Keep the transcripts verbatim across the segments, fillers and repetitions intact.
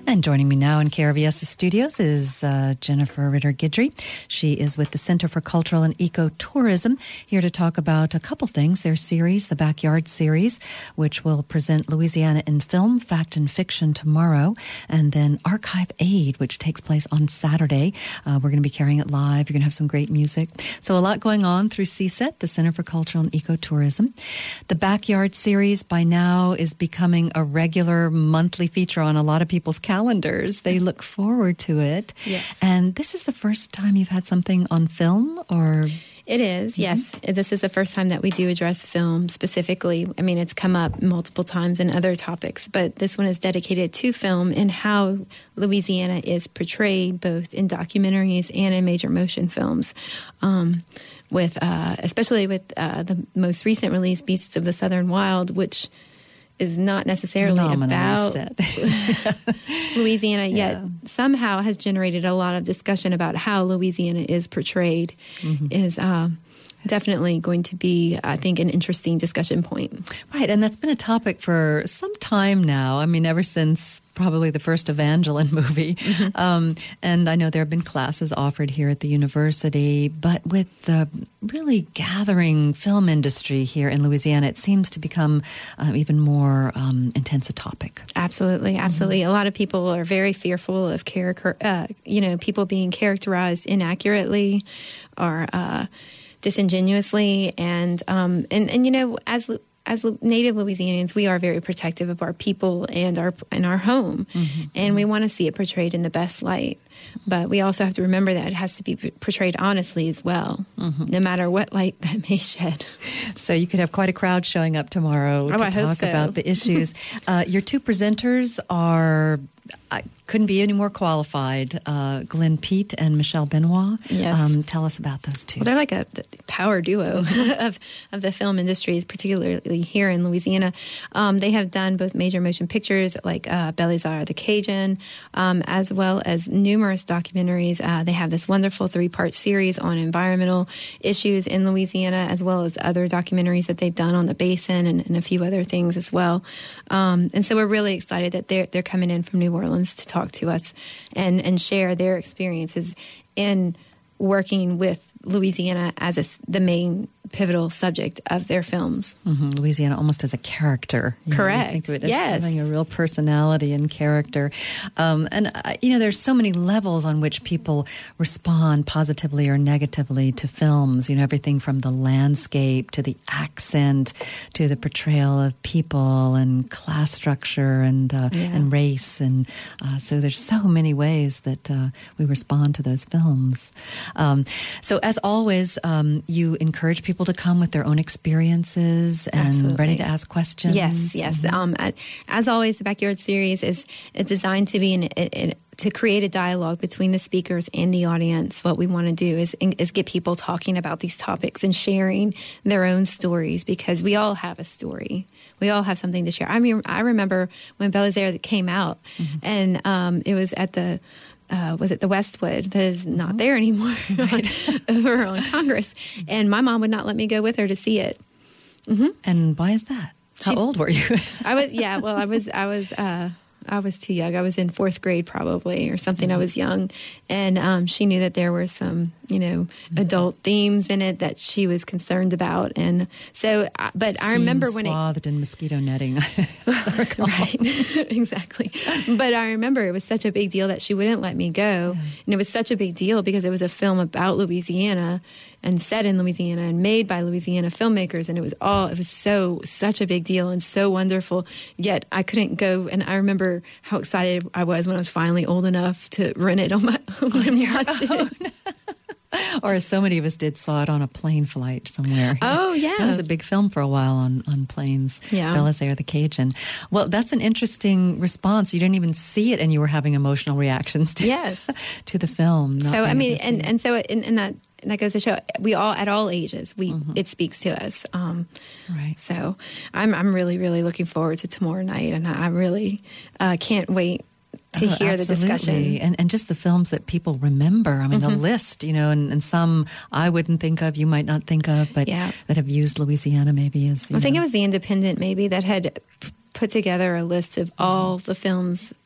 And joining me now in K R V S's studios is uh, Jennifer Ritter-Guidry. She is with the Center for Cultural and Ecotourism, here to talk about a couple things. Their series, the Backyard Series, which will present Louisiana in film, fact and fiction tomorrow, and then Archive Aid, which takes place on Saturday. Uh, we're going to be carrying it live. You're going to have some great music. So a lot going on through C S E T, the Center for Cultural and Ecotourism. The Backyard Series by now is becoming a regular monthly feature on a lot of people's calendars. Calendars. They look forward to it. Yes. And this is the first time you've had something on film, or? It is, mm-hmm. yes. This is the first time that we do address film specifically. I mean, it's come up multiple times in other topics, but this one is dedicated to film and how Louisiana is portrayed both in documentaries and in major motion films. Um, with, uh, especially with uh, the most recent release, Beasts of the Southern Wild, which is not necessarily about Louisiana, yet yeah. somehow has generated a lot of discussion about how Louisiana is portrayed, mm-hmm. is uh, definitely going to be, I think, an interesting discussion point. Right, and that's been a topic for some time now. I mean, ever since probably the first Evangeline movie. Mm-hmm. Um, and I know there have been classes offered here at the university, but with the really gathering film industry here in Louisiana, it seems to become um, even more um, intense a topic. Absolutely, absolutely. Mm-hmm. A lot of people are very fearful of character, uh, you know, people being characterized inaccurately or uh, disingenuously, and um, and and you know, as As Native Louisianians, we are very protective of our people and our and our home, mm-hmm. and we want to see it portrayed in the best light. But we also have to remember that it has to be portrayed honestly as well, mm-hmm. no matter what light that may shed. So you could have quite a crowd showing up tomorrow oh, to I talk hope so. about the issues. uh, your two presenters are... I couldn't be any more qualified. Uh, Glenn Peet and Michelle Benoit. Yes. Um, tell us about those two. Well, they're like a power duo of, of the film industry, particularly here in Louisiana. Um, they have done both major motion pictures like uh, Belizaire the Cajun, um, as well as numerous documentaries. Uh, they have this wonderful three-part series on environmental issues in Louisiana, as well as other documentaries that they've done on the basin and, and a few other things as well. Um, and so we're really excited that they're, they're coming in from New Orleans to talk to us and, and share their experiences in working with Louisiana as a, the main pivotal subject of their films. Mm-hmm. Louisiana almost as a character. You Correct. Know, you think of it as yes. having a real personality and character. Um, and, uh, you know, there's so many levels on which people respond positively or negatively to films. You know, everything from the landscape to the accent to the portrayal of people and class structure and uh, yeah. and race. And uh, so there's so many ways that uh, we respond to those films. Um, so as always, um, you encourage people to come with their own experiences and Absolutely. Ready to ask questions. Yes, yes. Mm-hmm. Um, as always, the Backyard Series is, is designed to be an, an to create a dialogue between the speakers and the audience. What we want to do is is get people talking about these topics and sharing their own stories, because we all have a story. We all have something to share. I mean, I remember when Belizaire came out, mm-hmm. and um, it was at the Uh, was it the Westwood that is not mm-hmm. there anymore right. over on Congress, and my mom would not let me go with her to see it. Mm-hmm. And why is that? How She's, old were you? I was yeah. Well, I was I was uh, I was too young. I was in fourth grade probably or something. Mm-hmm. I was young, and um, she knew that there were some you know mm-hmm. adult themes in it that she was concerned about, and so. But Scenes I remember when swathed it in mosquito netting. right, exactly. But I remember it was such a big deal that she wouldn't let me go, yeah. and it was such a big deal because it was a film about Louisiana and set in Louisiana and made by Louisiana filmmakers, and it was all it was so such a big deal and so wonderful. Yet I couldn't go, and I remember how excited I was when I was finally old enough to rent it on my own and watch it. Or as so many of us did, saw it on a plane flight somewhere. Oh, yeah. That was a big film for a while on, on planes. Yeah. Belizaire the Cajun. Well, that's an interesting response. You didn't even see it and you were having emotional reactions to, yes. to the film. So, I mean, and, and so in, in that, and that goes to show we all, at all ages, we mm-hmm. it speaks to us. Um, right. So I'm I'm really, really looking forward to tomorrow night, and I really uh, can't wait to oh, hear absolutely. the discussion. And, and just the films that people remember. I mean, mm-hmm. the list, you know, and, and some I wouldn't think of, you might not think of, but yeah. that have used Louisiana maybe as, you I know. think it was The Independent maybe that had p- put together a list of all the films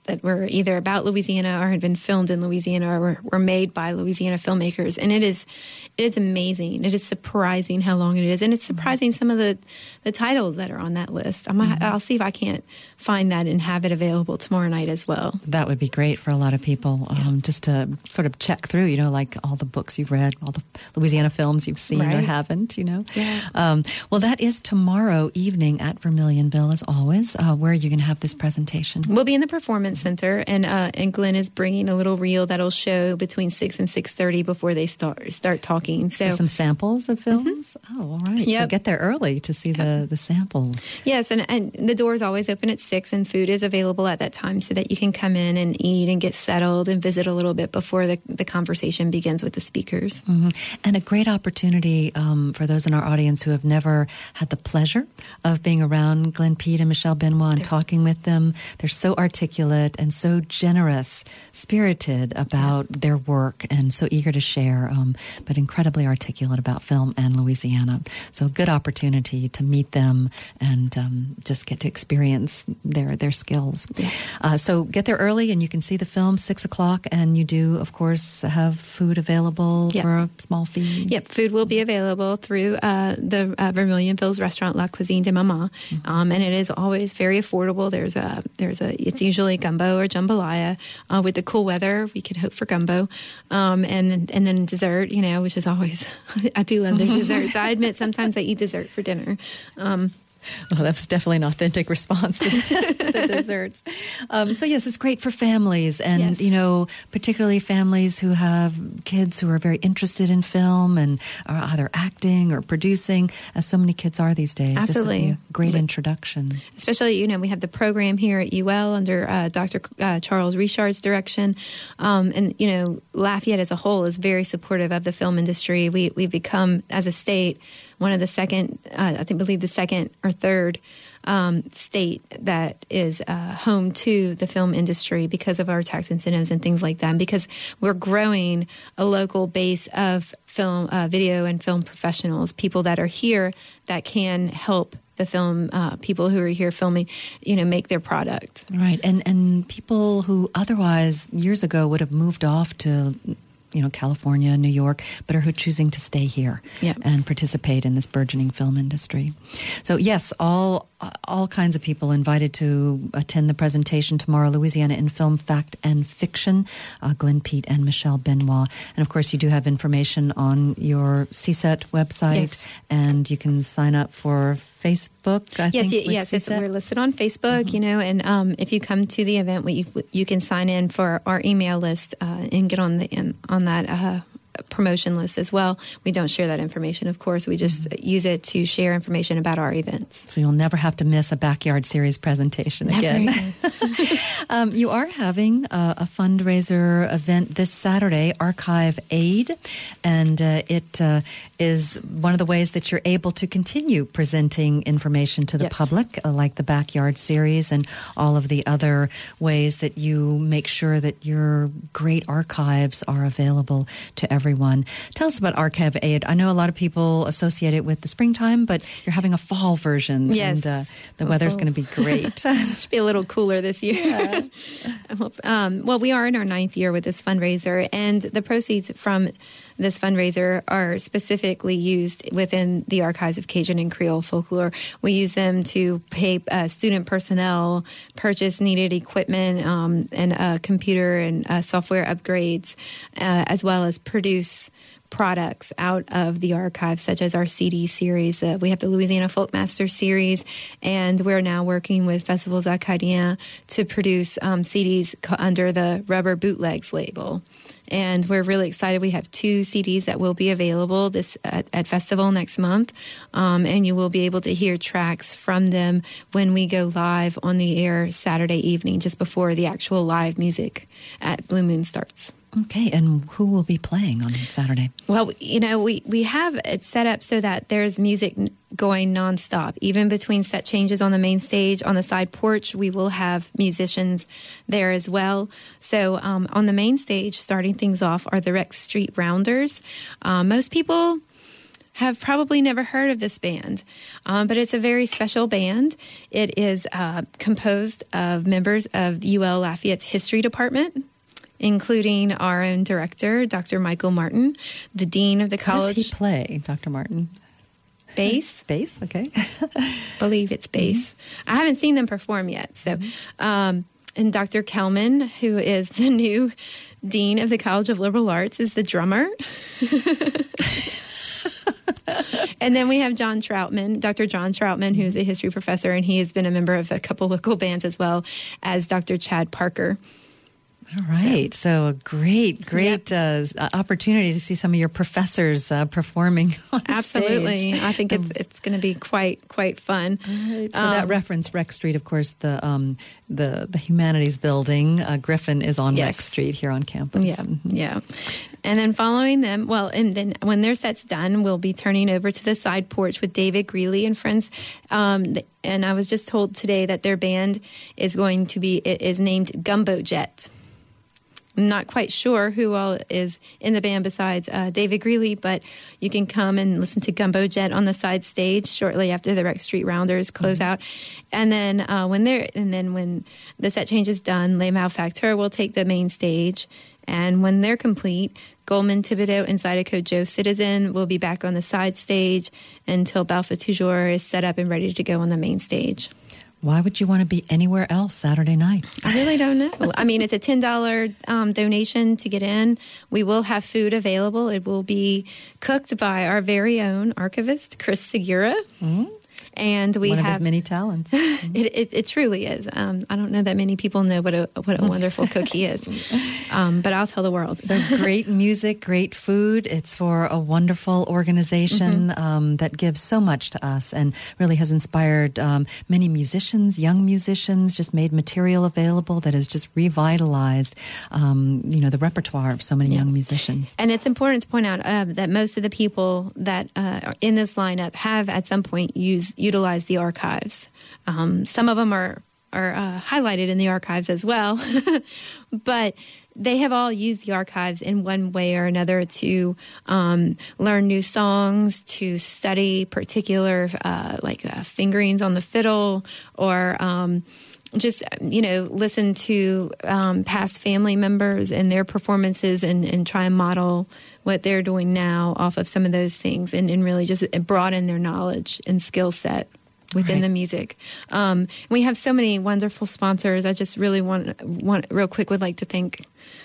that were either about Louisiana or had been filmed in Louisiana or were, were made by Louisiana filmmakers. And it is it is amazing. It is surprising how long it is. And it's surprising some of the, the titles that are on that list. I might, mm-hmm. I'll see if I can't find that and have it available tomorrow night as well. That would be great for a lot of people, um, yeah. just to sort of check through, you know, like all the books you've read, all the Louisiana films you've seen right. or haven't, you know. Yeah. Um, well, that is tomorrow evening at Vermilionville, as always. Uh, where are you going to have this presentation? We'll be in the Performance Center, and uh, and Glenn is bringing a little reel that'll show between six and six thirty before they start start talking. So, so some samples of films? Mm-hmm. Oh, all right. Yep. So get there early to see the, the samples. Yes, and, and the door is always open at six, and food is available at that time so that you can come in and eat and get settled and visit a little bit before the, the conversation begins with the speakers. Mm-hmm. And a great opportunity um, for those in our audience who have never had the pleasure of being around Glenn Peet and Michelle Benoit and They're, talking with them. They're so articulate and so generous, spirited about yeah. their work and so eager to share, um, but incredibly articulate about film and Louisiana. So good opportunity to meet them and um, just get to experience their their skills. Yeah. Uh, so get there early and you can see the film six o'clock, and you do, of course, have food available yep. for a small fee. Yep, food will be available through uh, the uh, Vermilionville's restaurant La Cuisine de Maman, mm-hmm. um, and it is always very affordable. There's a there's a it's usually gumbo or jambalaya. Uh, with the cool weather, we can hope for gumbo, um, and and then dessert. You know, which is always I do love their desserts. I admit sometimes I eat dessert for dinner. Um, Well, that was definitely an authentic response to the desserts. Um, so, yes, it's great for families and, yes. you know, particularly families who have kids who are very interested in film and are either acting or producing, as so many kids are these days. Absolutely. This would be a great introduction. Especially, you know, we have the program here at U L under uh, Doctor Uh, Charles Richard's direction. Um, and, you know, Lafayette as a whole is very supportive of the film industry. We, we've become, as a state, one of the second, uh, I think, believe the second or third um, state that is uh, home to the film industry because of our tax incentives and things like that. And because we're growing a local base of film, uh, video and film professionals, people that are here that can help the film uh, people who are here filming, you know, make their product. Right, and and people who otherwise years ago would have moved off to, you know, California, New York, but are who choosing to stay here yep. and participate in this burgeoning film industry. So yes, all all kinds of people invited to attend the presentation tomorrow, Louisiana in Film, Fact and Fiction, uh, Glenn Peet and Michelle Benoit. And of course, you do have information on your C S E T website, yes. and you can sign up for Facebook, I yes, think. Yes, yes, we're listed on Facebook, mm-hmm. you know, and um, if you come to the event, we, you can sign in for our email list uh, and get on the in, on that uh, promotion list as well. We don't share that information, of course. We just mm-hmm. use it to share information about our events. So you'll never have to miss a Backyard Series presentation never again. again. um, you are having a, a fundraiser event this Saturday, Archive Aid, and uh, it uh, is one of the ways that you're able to continue presenting information to the yes. public, uh, like the Backyard Series and all of the other ways that you make sure that your great archives are available to everyone. Everyone. Tell us about Archive Aid. I know a lot of people associate it with the springtime, but you're having a fall version. Yes. And uh, the also, weather's going to be great. It should be a little cooler this year. Yeah. I hope. Um, well, we are in our ninth year with this fundraiser, and the proceeds from this fundraiser are specifically used within the archives of Cajun and Creole folklore. We use them to pay uh, student personnel, purchase needed equipment, um, and uh, computer and uh, software upgrades, uh, as well as produce products out of the archives, such as our C D series. Uh, we have the Louisiana Folkmaster series, and we're now working with Festivals Acadiens to produce um, C Ds under the Rubber Bootlegs label. And we're really excited. We have two C Ds that will be available this at, at Festival next month, um, and you will be able to hear tracks from them when we go live on the air Saturday evening, just before the actual live music at Blue Moon starts. Okay, and who will be playing on Saturday? Well, you know, we, we have it set up so that there's music going nonstop. Even between set changes on the main stage, on the side porch, we will have musicians there as well. So um, on the main stage, starting things off are the Rex Street Rounders. Uh, most people have probably never heard of this band, um, but it's a very special band. It is uh, composed of members of U L Lafayette's history department, including our own director, Doctor Michael Martin, the dean of the college. What does he play, Doctor Martin? Bass. Bass, okay. believe it's bass. Mm-hmm. I haven't seen them perform yet. So, mm-hmm. um, and Doctor Kelman, who is the new dean of the College of Liberal Arts, is the drummer. And then we have John Troutman, Doctor John Troutman, who's a history professor, and he has been a member of a couple local bands as well as Doctor Chad Parker. All right. So, so a great, great yep. uh, opportunity to see some of your professors uh, performing on Absolutely. stage. I think it's it's going to be quite quite fun. Right. So um, that reference, Rex Street, of course, the um, the the Humanities Building, uh, Griffin is on yes. Rex Street here on campus. Yeah, mm-hmm. yeah. And then following them, well, and then when their set's done, we'll be turning over to the side porch with David Greeley and friends. Um, and I was just told today that their band is going to be is named Gumbo Jet. I'm not quite sure who all is in the band besides uh, David Greeley, but you can come and listen to Gumbo Jet on the side stage shortly after the Rex Street Rounders close mm-hmm. out. And then uh, when they're and then when the set change is done, Les Malfacteurs will take the main stage. And when they're complete, Goldman Thibodeau and Zydeco Joe Citizen will be back on the side stage until Balfa Toujours is set up and ready to go on the main stage. Why would you want to be anywhere else Saturday night? I really don't know. I mean, it's a ten dollars um, donation to get in. We will have food available. It will be cooked by our very own archivist, Chris Segura. Mm-hmm. And we One have of his many talents. it, it, it truly is. Um, I don't know that many people know what a what a wonderful cook he is, um, but I'll tell the world. So great music, great food. It's for a wonderful organization mm-hmm. um, that gives so much to us and really has inspired um, many musicians, young musicians. Just made material available that has just revitalized, um, you know, the repertoire of so many yeah. young musicians. And it's important to point out uh, that most of the people that uh, are in this lineup have at some point used. utilize the archives. Um, some of them are are uh, highlighted in the archives as well, but they have all used the archives in one way or another to um, learn new songs, to study particular uh, like uh, fingerings on the fiddle, or um, just, you know, listen to um, past family members and their performances and, and try and model what they're doing now off of some of those things and, and really just broaden their knowledge and skill set within right. the music. Um, we have so many wonderful sponsors. I just really want, want real quick, would like to thank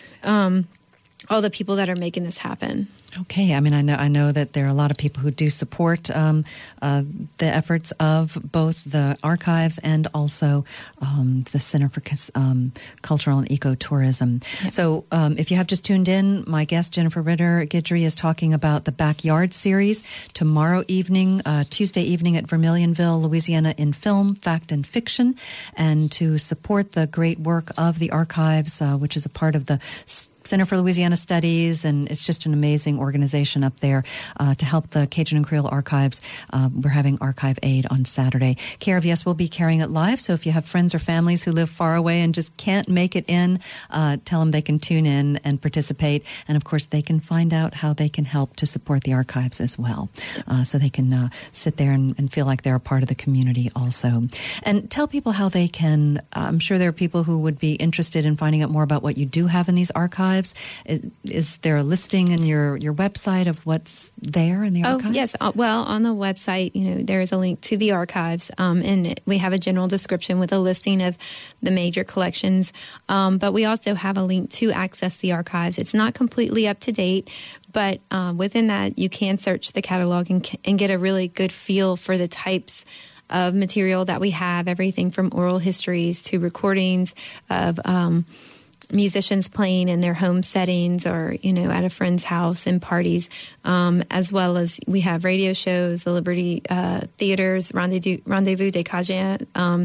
um, all the people that are making this happen. Okay. I mean, I know I know that there are a lot of people who do support um, uh, the efforts of both the archives and also um, the Center for um, Cultural and Ecotourism. Yep. So um, if you have just tuned in, my guest, Jennifer Ritter Guidry, is talking about the Backyard series tomorrow evening, uh, Tuesday evening at Vermilionville, Louisiana, in film, fact, and fiction. And to support the great work of the archives, uh, which is a part of the Center for Louisiana Studies, and it's just an amazing organization up there uh, to help the Cajun and Creole archives. Uh, we're having Archive Aid on Saturday. K R V S will be carrying it live, so if you have friends or families who live far away and just can't make it in, uh, tell them they can tune in and participate. And of course, they can find out how they can help to support the archives as well, uh, so they can uh, sit there and, and feel like they're a part of the community also. And tell people how they can, I'm sure there are people who would be interested in finding out more about what you do have in these archives. Is, is there a listing in your, your website of what's there in the archives? Oh, yes. Uh, well, on the website, you know, there is a link to the archives, um, and we have a general description with a listing of the major collections. Um, but we also have a link to access the archives. It's not completely up to date, but uh, within that, you can search the catalog and, and get a really good feel for the types of material that we have, everything from oral histories to recordings of um musicians playing in their home settings or, you know, at a friend's house and parties, um, as well as we have radio shows, the Liberty uh, Theater's Rendezvous, Rendezvous des Cajuns um,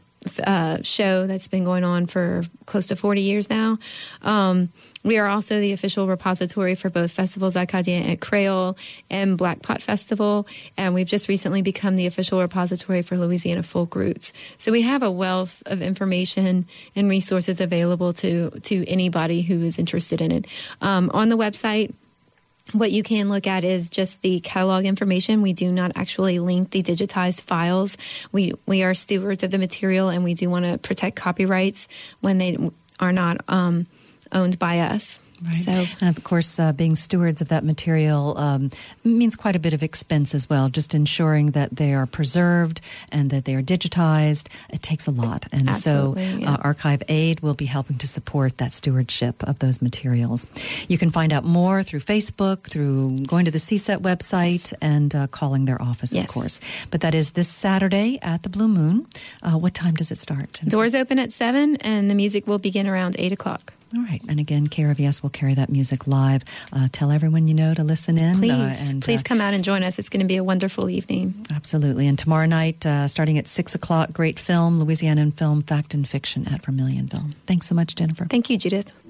uh, show that's been going on for close to forty years now. Um, we are also the official repository for both Festivals Acadiens et Creole and Black Pot Festival, and we've just recently become the official repository for Louisiana Folk Roots. So we have a wealth of information and resources available to, to anybody who is interested in it. Um, on the website, what you can look at is just the catalog information. We do not actually link the digitized files. We we are stewards of the material, and we do want to protect copyrights when they are not um, owned by us. Right. So, and of course, uh, being stewards of that material um, means quite a bit of expense as well. Just ensuring that they are preserved and that they are digitized, it takes a lot. And Absolutely, so yeah. uh, Archive Aid will be helping to support that stewardship of those materials. You can find out more through Facebook, through going to the C SET website, and uh, calling their office, yes. of course. But that is this Saturday at the Blue Moon. Uh, what time does it start? Doors open at seven, and the music will begin around eight o'clock. All right. And again, K R V S will carry that music live. Uh, tell everyone you know to listen in. Please, uh, and, please uh, come out and join us. It's going to be a wonderful evening. Absolutely. And tomorrow night, uh, starting at six o'clock, great film, Louisianan film, Fact and Fiction at Vermilion Film. Thanks so much, Jennifer. Thank you, Judith.